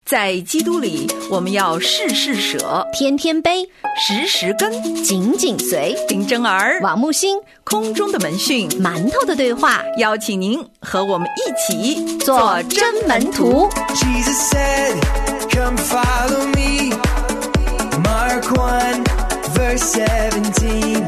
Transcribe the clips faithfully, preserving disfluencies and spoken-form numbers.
在基督里，我们要事事舍， 天天悲， 时时跟， 紧紧随。 林真儿、 王木星， 空中的门讯， 馒头的对话， 邀请您和我们一起做真门徒。 Jesus said, come follow me. Mark one, verse seventeen.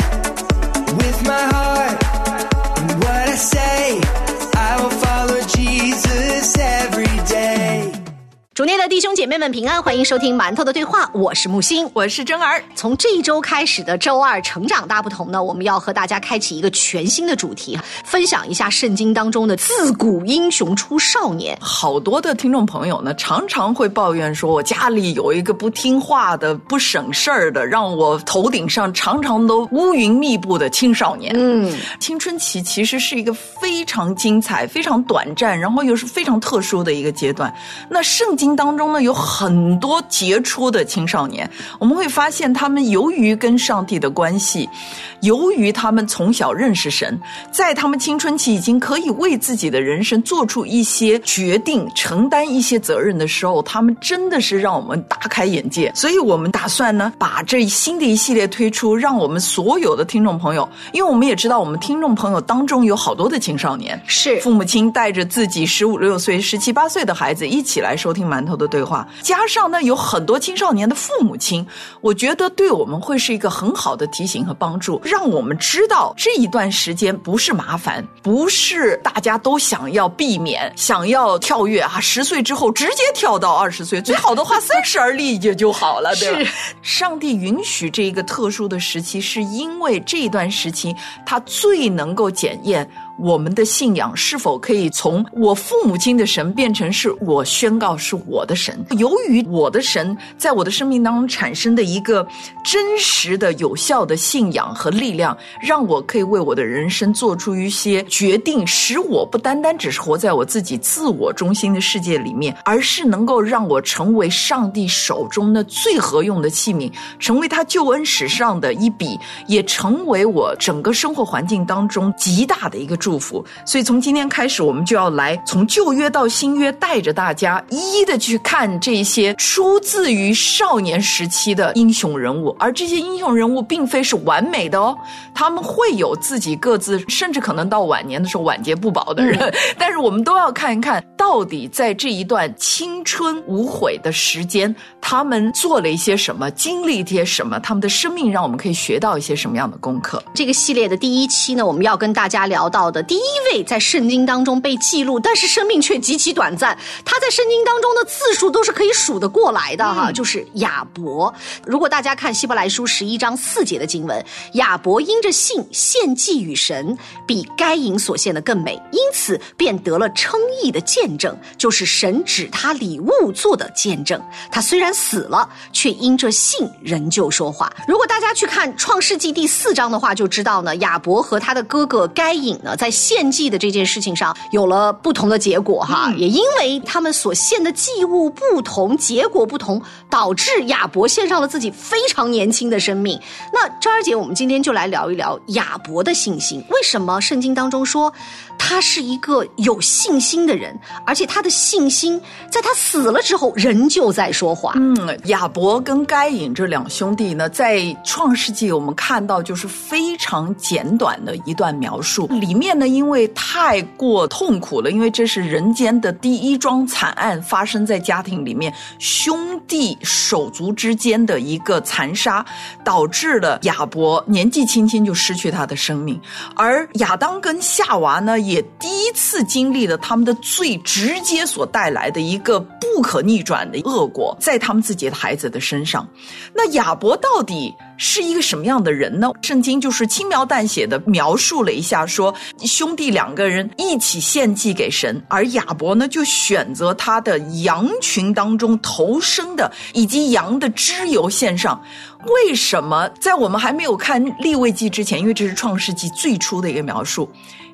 With my heart and what I say, I will follow Jesus every day. 主内的弟兄姐妹们平安，欢迎收听馒头的对话，我是木星， 我是真儿。 从这一周开始的周二成长大不同呢，我们要和大家开启一个全新的主题，分享一下圣经当中的自古英雄出少年。 好多的听众朋友呢，常常会抱怨说，我家里有一个不听话的、不省事儿的，让我头顶上常常都乌云密布的青少年。嗯，青春期其实是一个非常精彩、非常短暂，然后又是非常特殊的一个阶段。那圣经当中呢，有很多杰出的青少年，我们会发现他们由于跟上帝的关系，由于他们从小认识神，在他们青春期已经可以为自己的人生做出一些决定，承担一些责任的时候，他们真的是让我们大开眼界。所以我们打算呢，把这新的一系列推出，让我们所有的听众朋友，因为我们也知道我们听众朋友当中有好多的青少年， 是父母亲带着自己十五六岁、十七八岁的孩子一起来收听馒头的对话，加上呢有很多青少年的父母亲，我觉得对我们会是一个很好的提醒和帮助，让我们知道这一段时间不是麻烦，不是大家都想要避免、想要跳跃啊，十岁之后直接跳到二十岁，最好的话三十而立也就好了，对吧？是。上帝允许这个特殊的时期，是因为这一段时期他最能够检验我们的信仰是否可以从我父母亲的神变成是我宣告是我的神。由于我的神在我的生命当中产生的一个真实的有效的信仰和力量，让我可以为我的人生做出一些决定，使我不单单只是活在我自己自我中心的世界里面，而是能够让我成为上帝手中的最合用的器皿，成为他救恩史上的一笔，也成为我整个生活环境当中极大的一个祝福。所以从今天开始，我们就要来从旧约到新约，带着大家一一的去看这些出自于少年时期的英雄人物，而这些英雄人物并非是完美的哦，他们会有自己各自甚至可能到晚年的时候晚节不保的人、嗯、但是我们都要看一看到底在这一段青春无悔的时间，他们做了一些什么，经历一些什么，他们的生命让我们可以学到一些什么样的功课。 这个系列的第一期呢，我们要跟大家聊到的第一位在圣经当中被记录，但是生命却极其短暂，他在圣经当中的字数都是可以数得过来的哈、嗯，就是亚伯。如果大家看希伯来书十一章四节的经文，亚伯因着信献祭与神，比该隐所献的更美，因此便得了称义的见证，就是神指他礼物做的见证。他虽然死了，却因着信仍旧说话。如果大家去看创世纪第四章的话，就知道呢，亚伯和他的哥哥该隐呢，在献祭的这件事情上有了不同的结果哈、嗯，也因为他们所献的祭物不同，结果不同，导致亚伯献上了自己非常年轻的生命。那张儿姐，我们今天就来聊一聊亚伯的信心。为什么圣经当中说他是一个有信心的人，而且他的信心在他死了之后仍旧在说话？ 嗯，亚伯跟该隐这两兄弟呢，在创世纪我们看到就是非常简短的一段描述，里面呢因为太过痛苦了，因为这是人间的第一桩惨案，发生在家庭里面，兄弟手足之间的一个残杀，导致了亚伯年纪轻轻就失去他的生命，而亚当跟夏娃呢也第一次经历了他们的罪直接所带来的一个不可逆转的恶果在他们自己的孩子的身上。那亚伯到底是一个什么样的人呢？圣经就是轻描淡写的描述了一下，说兄弟两个人一起献祭给神，而亚伯呢就选择他的羊群当中头生的以及羊的脂油献上。为什么在我们还没有看利未记之前，因为这是创世纪最初的一个描述，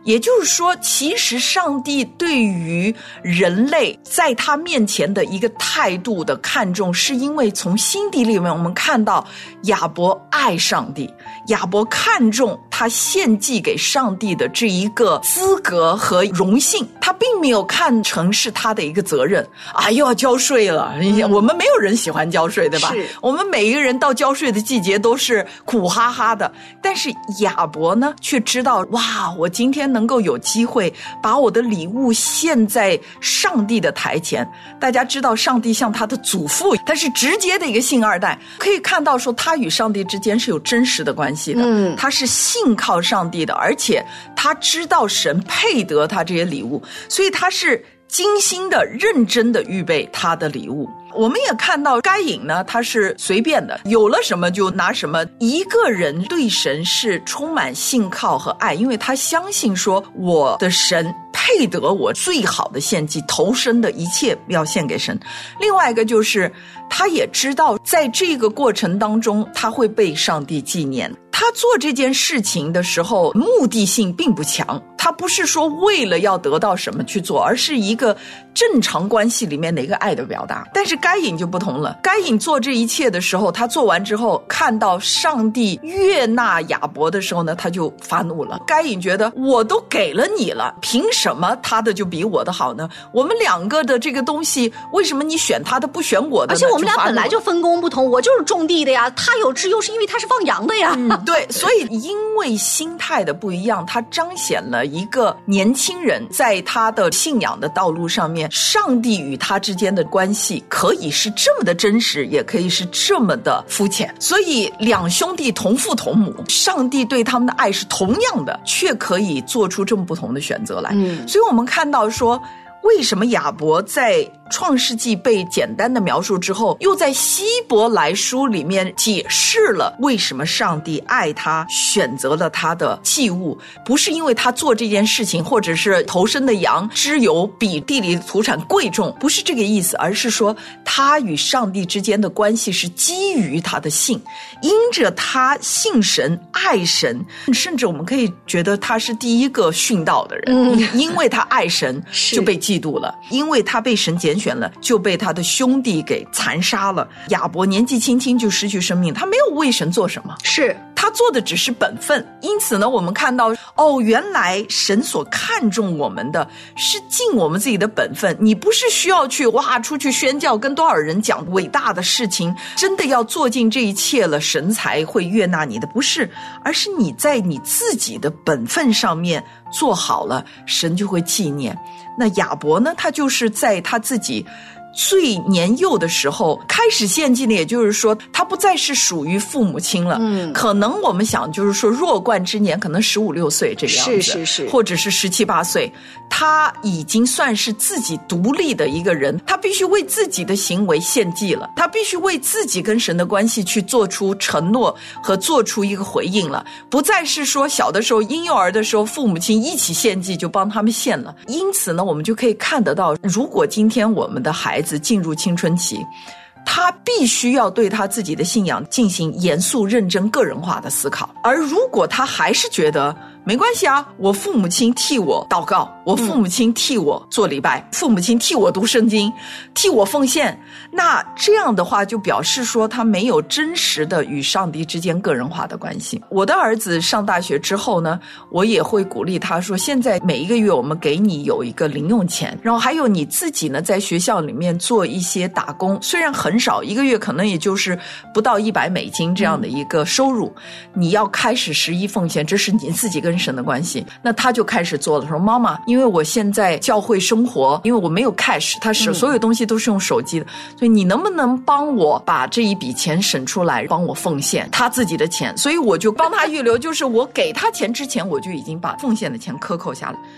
也就是说，其实上帝对于人类在他面前的一个态度的看重，是因为从新地里面我们看到亚伯爱上帝，亚伯看重他献祭给上帝的这一个资格和荣幸，他并没有看成是他的一个责任啊，又要交税了、嗯、我们没有人喜欢交税，对吧？我们每一个人到交税的季节都是苦哈哈的，但是亚伯呢却知道，哇，我今天能够有机会把我的礼物献在上帝的台前。大家知道上帝像他的祖父，他是直接的一个信二代，可以看到说他与上帝之间是有真实的关系的、嗯、他是信靠上帝的，而且他知道神配得他这些礼物，所以他是精心的认真的预备他的礼物。我们也看到该隐呢，他是随便的，有了什么就拿什么。一个人对神是充满信靠和爱，因为他相信说我的神配得我最好的献祭，投身的一切要献给神。另外一个就是他也知道在这个过程当中他会被上帝纪念。他做这件事情的时候目的性并不强，他不是说为了要得到什么去做，而是一个正常关系里面的一个爱的表达。但是该隐就不同了，该隐做这一切的时候，他做完之后看到上帝悦纳亚伯的时候呢，他就发怒了。该隐觉得我都给了你了，凭什么他的就比我的好呢？我们两个的这个东西为什么你选他的不选我的呢？ 而且我们俩本来就分工不同，我就是种地的呀，他有枝优是因为他是放羊的呀、 嗯、对，所以因为心态的不一样，他彰显了一个年轻人在他的信仰的道路上面，上帝与他之间的关系可以是这么的真实，也可以是这么的肤浅。所以两兄弟同父同母，上帝对他们的爱是同样的，却可以做出这么不同的选择来、嗯、所以我们看到说为什么亚伯在创世纪被简单的描述之后，又在希伯来书里面解释了为什么上帝爱他，选择了他的祭物，不是因为他做这件事情或者是头生的羊脂油比地里的土产贵重，不是这个意思，而是说他与上帝之间的关系是基于他的信，因着他信神爱神，甚至我们可以觉得他是第一个殉道的人、嗯、因为他爱神就被嫉妒了，因为他被神拣选了就被他的兄弟给残杀了。亚伯年纪轻轻就失去生命，他没有为神做什么， 是他做的只是本分。因此呢，我们看到哦，原来神所看重我们的是尽我们自己的本分。你不是需要去哇出去宣教跟多少人讲伟大的事情，真的要做尽这一切了神才会悦纳你的，不是，而是你在你自己的本分上面做好了，神就会纪念。那亚伯呢，他就是在他自己最年幼的时候开始献祭呢，也就是说他不再是属于父母亲了。嗯，可能我们想就是说弱冠之年，可能十五六岁这个样子， 是是是， 或者是十七八岁，他已经算是自己独立的一个人，他必须为自己的行为献祭了，他必须为自己跟神的关系去做出承诺和做出一个回应了，不再是说小的时候婴幼儿的时候父母亲一起献祭就帮他们献了。因此呢，我们就可以看得到，如果今天我们的孩子进入青春期，他必须要对他自己的信仰进行严肃认真个人化的思考。而如果他还是觉得没关系啊，我父母亲替我祷告，我父母亲替我做礼拜、嗯、父母亲替我读圣经，替我奉献，那这样的话就表示说他没有真实的与上帝之间个人化的关系。我的儿子上大学之后呢，我也会鼓励他说，现在每一个月我们给你有一个零用钱，然后还有你自己呢在学校里面做一些打工，虽然很少，一个月可能也就是不到一百美金这样的一个收入、嗯、你要开始十一奉献，这是你自己跟神的关系。那他就开始做了，说妈妈，因为我现在教会生活，因为我没有 cash， 他是所有东西都是用手机的、嗯、所以你能不能帮我把这一笔钱省出来帮我奉献他自己的钱，所以我就帮他预留，就是我给他钱之前我就已经把奉献的钱克扣下来。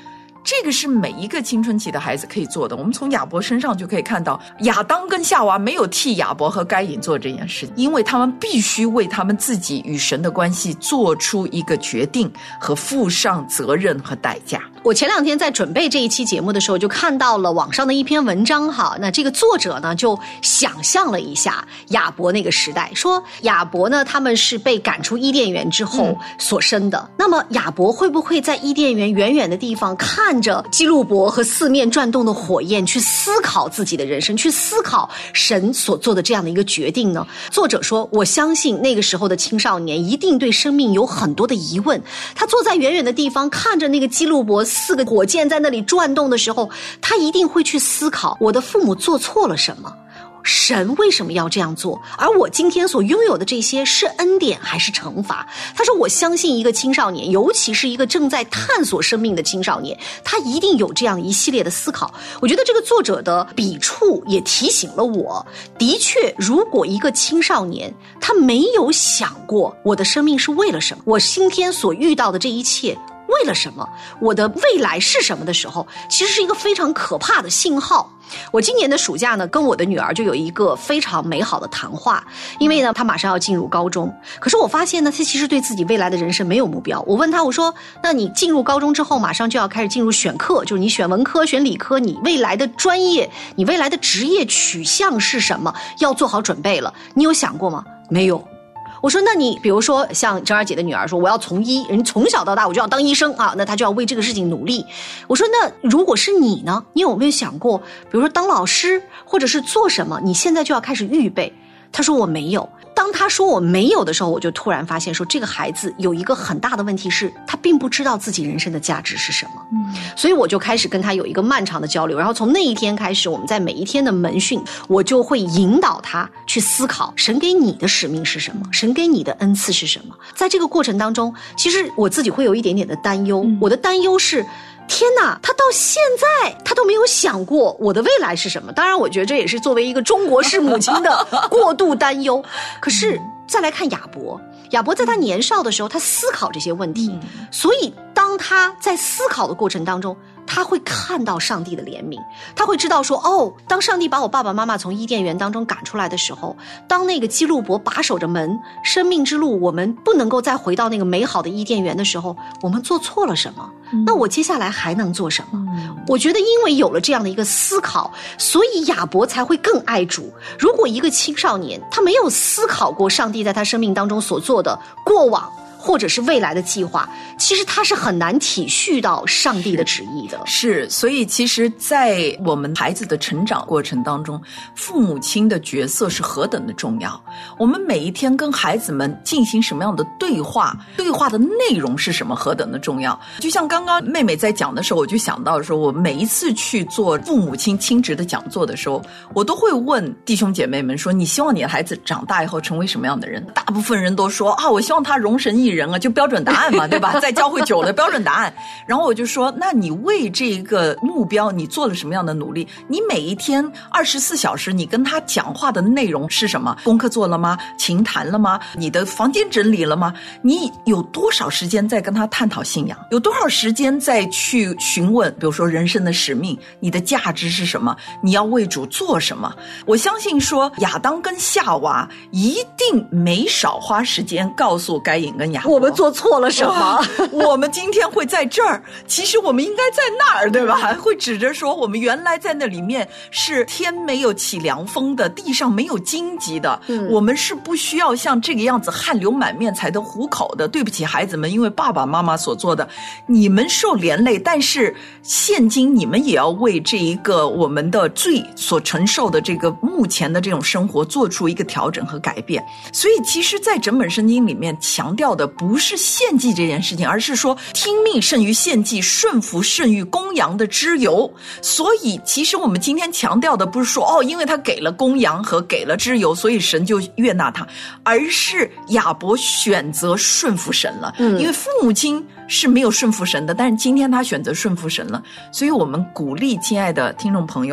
这个是每一个青春期的孩子可以做的。我们从亚伯身上就可以看到，亚当跟夏娃没有替亚伯和该隐做这件事，因为他们必须为他们自己与神的关系做出一个决定和负上责任和代价。 我前两天在准备这一期节目的时候，就看到了网上的一篇文章哈，那这个作者呢就想象了一下亚伯那个时代，说亚伯呢他们是被赶出伊甸园之后所生的，嗯、那么亚伯会不会在伊甸园远远的地方看着基路伯和四面转动的火焰，去思考自己的人生，去思考神所做的这样的一个决定呢？作者说，我相信那个时候的青少年一定对生命有很多的疑问，他坐在远远的地方看着那个基路伯四个火箭在那里转动的时候，他一定会去思考，我的父母做错了什么？神为什么要这样做？而我今天所拥有的这些是恩典还是惩罚？他说，我相信一个青少年，尤其是一个正在探索生命的青少年，他一定有这样一系列的思考。我觉得这个作者的笔触也提醒了我，的确，如果一个青少年他没有想过我的生命是为了什么，我今天所遇到的这一切为了什么，我的未来是什么的时候，其实是一个非常可怕的信号。我今年的暑假呢，跟我的女儿就有一个非常美好的谈话，因为呢，她马上要进入高中。可是我发现呢，她其实对自己未来的人生没有目标。我问她，我说，那你进入高中之后，马上就要开始进入选课，就是你选文科、选理科，你未来的专业，你未来的职业取向是什么？要做好准备了。你有想过吗？没有。我说，那你比如说像张二姐的女儿说，我要从医，人从小到大我就要当医生啊，那她就要为这个事情努力。我说，那如果是你呢？你有没有想过，比如说当老师，或者是做什么，你现在就要开始预备？她说我没有。当他说我没有的时候，我就突然发现说，这个孩子有一个很大的问题是，他并不知道自己人生的价值是什么。嗯，所以我就开始跟他有一个漫长的交流，然后从那一天开始，我们在每一天的门训，我就会引导他去思考神给你的使命是什么，神给你的恩赐是什么。在这个过程当中，其实我自己会有一点点的担忧，嗯、我的担忧是，天哪，他到现在他都没有想过我的未来是什么。当然我觉得这也是作为一个中国式母亲的过度担忧。可是再来看亚伯，亚伯在他年少的时候，他思考这些问题，所以当他在思考的过程当中，他会看到上帝的怜悯，他会知道说，哦，当上帝把我爸爸妈妈从伊甸园当中赶出来的时候，当那个基路伯把守着门，生命之路我们不能够再回到那个美好的伊甸园的时候，我们做错了什么？嗯、那我接下来还能做什么？嗯、我觉得因为有了这样的一个思考，所以亚伯才会更爱主。如果一个青少年他没有思考过上帝在他生命当中所做的过往或者是未来的计划，其实他是很难体恤到上帝的旨意的。 是，所以其实在我们孩子的成长过程当中，父母亲的角色是何等的重要。我们每一天跟孩子们进行什么样的对话，对话的内容是什么，何等的重要。就像刚刚妹妹在讲的时候，我就想到说，我每一次去做父母亲亲职的讲座的时候，我都会问弟兄姐妹们说，你希望你的孩子长大以后成为什么样的人？大部分人都说啊，我希望他容神益人啊，就标准答案嘛，对吧？在教会久了，标准答案。然后我就说，那你为这个目标，你做了什么样的努力？你每一天二十四小时，你跟他讲话的内容是什么？功课做了吗？琴弹了吗？你的房间整理了吗？你有多少时间在跟他探讨信仰？有多少时间在去询问，比如说人生的使命，你的价值是什么？你要为主做什么？我相信说，亚当跟夏娃一定没少花时间告诉该隐跟亚伯， 我们做错了什么？ 我们今天会在这儿，其实我们应该在那儿，对吧？会指着说，我们原来在那里面是天没有起凉风的，地上没有荆棘的，嗯、我们是不需要像这个样子汗流满面才得糊口的。对不起孩子们，因为爸爸妈妈所做的，你们受连累，但是现今你们也要为这一个我们的罪所承受的这个目前的这种生活做出一个调整和改变。所以其实在整本圣经里面强调的不是献祭这件事情，而是说听命胜于献祭，顺服胜于公羊的脂油。所以其实我们今天强调的不是说，哦，因为他给了公羊和给了脂油，所以神就悦纳他，而是亚伯选择顺服神了。嗯，因为父母亲是没有顺服神的，但是今天他选择顺服神了。所以我们鼓励亲爱的听众朋友，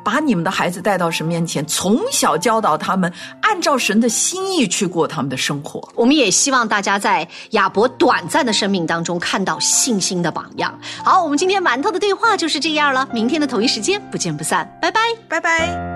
把你们的孩子带到神面前，从小教导他们按照神的心意去过他们的生活。 我们也希望大家在亚伯短暂的生命当中看到信心的榜样。好，我们今天馒头的对话就是这样了，明天的同一时间不见不散，拜拜， 拜拜。